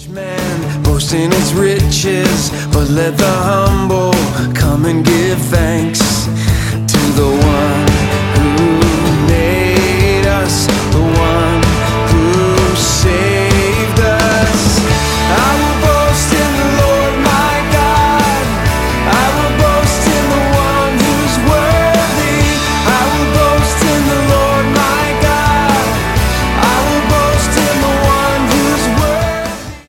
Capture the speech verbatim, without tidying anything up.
Man boasting its riches, but let the humble come and give thanks.